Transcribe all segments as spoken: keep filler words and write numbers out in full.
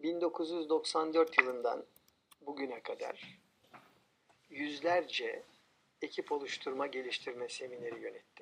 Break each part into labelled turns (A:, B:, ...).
A: bin dokuz yüz doksan dört yılından bugüne kadar yüzlerce ekip oluşturma geliştirme semineri yönettim.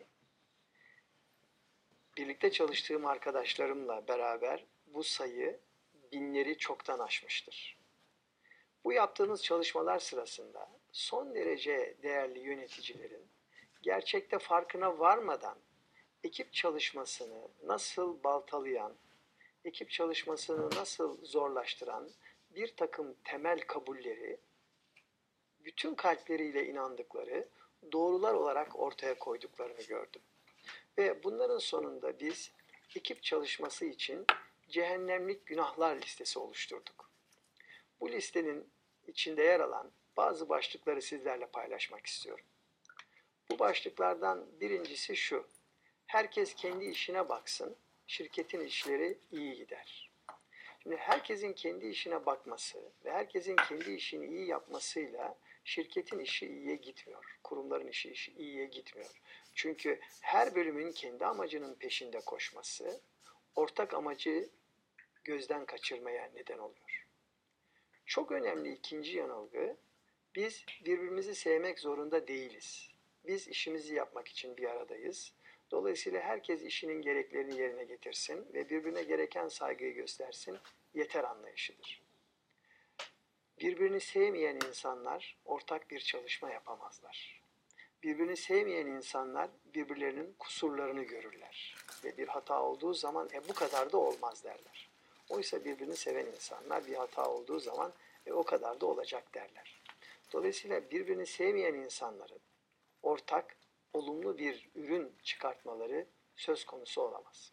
A: Birlikte çalıştığım arkadaşlarımla beraber bu sayı binleri çoktan aşmıştır. Bu yaptığınız çalışmalar sırasında son derece değerli yöneticilerin gerçekte farkına varmadan ekip çalışmasını nasıl baltalayan, ekip çalışmasını nasıl zorlaştıran bir takım temel kabulleri bütün kalpleriyle inandıkları doğrular olarak ortaya koyduklarını gördüm. Ve bunların sonunda biz ekip çalışması için cehennemlik günahlar listesi oluşturduk. Bu listenin içinde yer alan bazı başlıkları sizlerle paylaşmak istiyorum. Bu başlıklardan birincisi şu: herkes kendi işine baksın, şirketin işleri iyi gider. Şimdi herkesin kendi işine bakması ve herkesin kendi işini iyi yapmasıyla şirketin işi iyiye gitmiyor. Kurumların işi, işi iyiye gitmiyor. Çünkü her bölümün kendi amacının peşinde koşması ortak amacı gözden kaçırmaya neden oluyor. Çok önemli ikinci yanılgı: biz birbirimizi sevmek zorunda değiliz. Biz işimizi yapmak için bir aradayız. Dolayısıyla herkes işinin gereklerini yerine getirsin ve birbirine gereken saygıyı göstersin, yeter anlayışıdır. Birbirini sevmeyen insanlar ortak bir çalışma yapamazlar. Birbirini sevmeyen insanlar birbirlerinin kusurlarını görürler. Ve bir hata olduğu zaman e bu kadar da olmaz derler. Oysa birbirini seven insanlar bir hata olduğu zaman e o kadar da olacak derler. Dolayısıyla birbirini sevmeyen insanların ortak, olumlu bir ürün çıkartmaları söz konusu olamaz.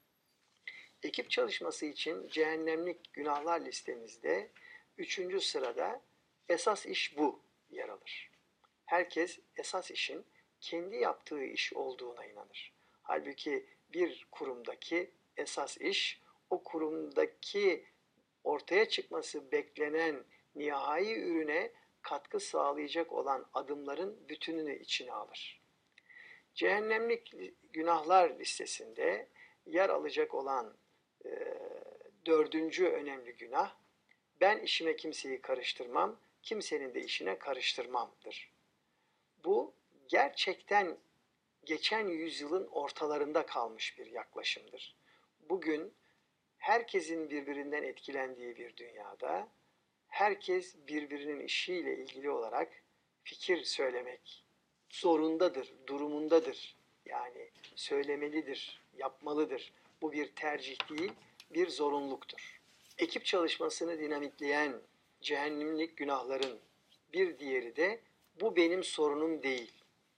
A: Ekip çalışması için cehennemlik günahlar listemizde üçüncü sırada esas iş bu yer alır. Herkes esas işin kendi yaptığı iş olduğuna inanır. Halbuki bir kurumdaki esas iş o kurumdaki ortaya çıkması beklenen nihai ürüne katkı sağlayacak olan adımların bütününü içine alır. Cehennemlik günahlar listesinde yer alacak olan e, dördüncü önemli günah, ben işime kimseyi karıştırmam, kimsenin de işine karıştırmamdır. Bu gerçekten geçen yüzyılın ortalarında kalmış bir yaklaşımdır. Bugün herkesin birbirinden etkilendiği bir dünyada herkes birbirinin işiyle ilgili olarak fikir söylemek zorundadır, durumundadır. Yani söylemelidir, yapmalıdır. Bu bir tercih değil, bir zorunluluktur. Ekip çalışmasını dinamitleyen cehennemlik günahların bir diğeri de bu benim sorunum değil.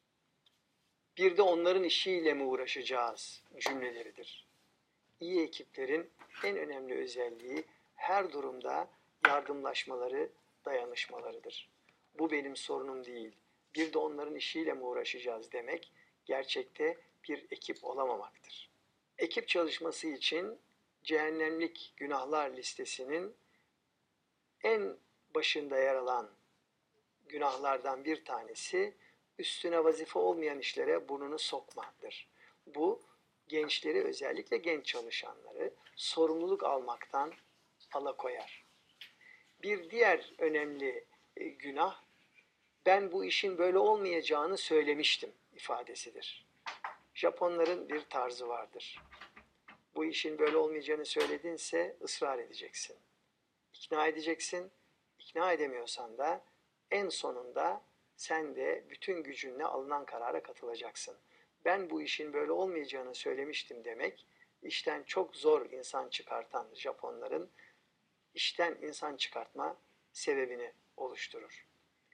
A: Bir de onların işiyle mi uğraşacağız cümleleridir. İyi ekiplerin en önemli özelliği her durumda yardımlaşmaları, dayanışmalarıdır. Bu benim sorunum değil, bir de onların işiyle mi uğraşacağız demek gerçekte bir ekip olamamaktır. Ekip çalışması için cehennemlik günahlar listesinin en başında yer alan günahlardan bir tanesi üstüne vazife olmayan işlere burnunu sokmadır. Bu gençleri, özellikle genç çalışanları sorumluluk almaktan alakoyar. Bir diğer önemli günah, ben bu işin böyle olmayacağını söylemiştim ifadesidir. Japonların bir tarzı vardır. Bu işin böyle olmayacağını söyledinse ısrar edeceksin. İkna edeceksin. İkna edemiyorsan da en sonunda sen de bütün gücünle alınan karara katılacaksın. Ben bu işin böyle olmayacağını söylemiştim demek, işten çok zor insan çıkartan Japonların işten insan çıkartma sebebini oluşturur.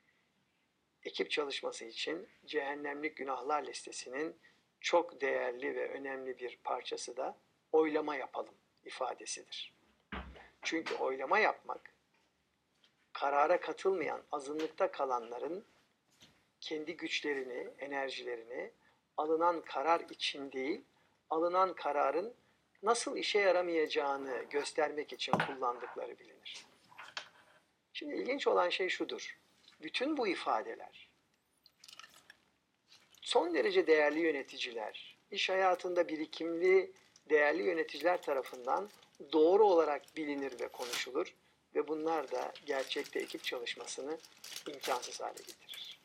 A: Ekip çalışması için cehennemlik günahlar listesinin çok değerli ve önemli bir parçası da oylama yapalım ifadesidir. Çünkü oylama yapmak, karara katılmayan, azınlıkta kalanların kendi güçlerini, enerjilerini alınan karar için değil, alınan kararın nasıl işe yaramayacağını göstermek için kullandıkları bilinir. Şimdi ilginç olan şey şudur: bütün bu ifadeler, son derece değerli yöneticiler, iş hayatında birikimli değerli yöneticiler tarafından doğru olarak bilinir ve konuşulur ve bunlar da gerçekte ekip çalışmasını imkansız hale getirir.